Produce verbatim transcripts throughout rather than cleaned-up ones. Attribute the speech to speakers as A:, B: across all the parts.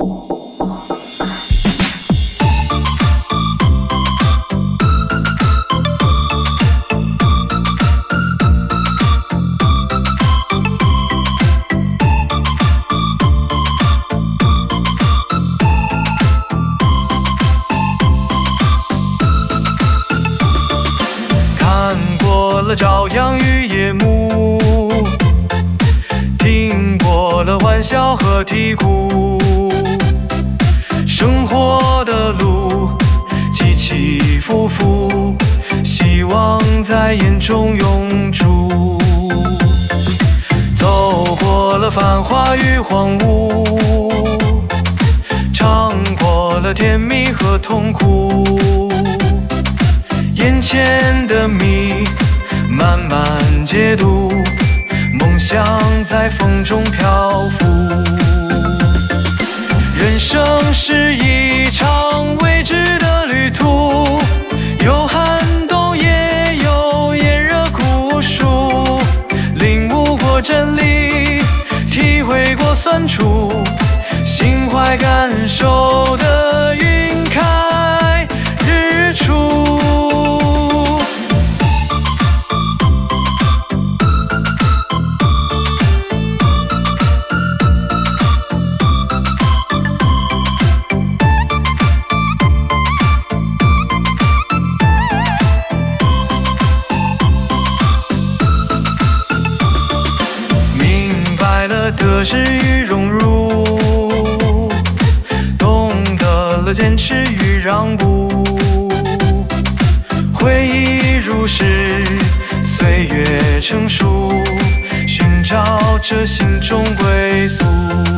A: 了朝阳与夜幕，听过了欢笑和啼哭，生活的路起起伏伏，希望在眼中永驻。走过了繁华与荒芜，尝过了甜蜜和痛苦，眼前的谜慢慢解读，梦想在风中漂浮。人生是一场未知的旅途，有寒冬也有炎热酷暑，领悟过真理，体会过酸楚，心怀感受的晕开日出。得失与荣辱，懂得了坚持与让步，回忆如是，岁月成熟，寻找着心中归宿。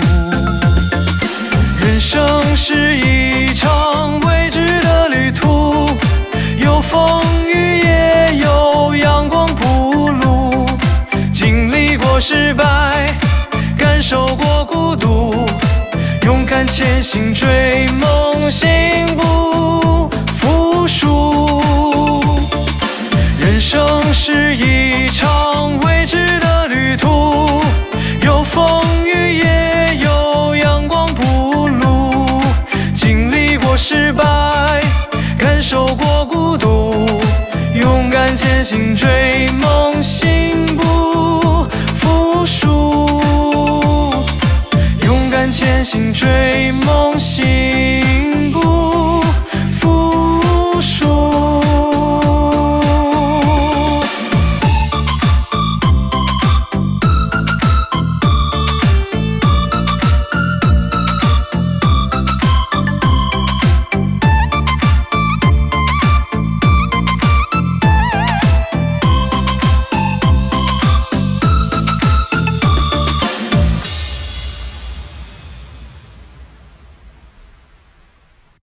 A: 人生是一场未知的旅途，有风雨也有阳光铺路，经历过失败，感受过孤独，勇敢前行追梦，心不服输。人生是一场未知的旅途，有风雨也有阳光铺路，经历过失败，感受过孤独，勇敢前行追梦，心不服输。前行追梦，心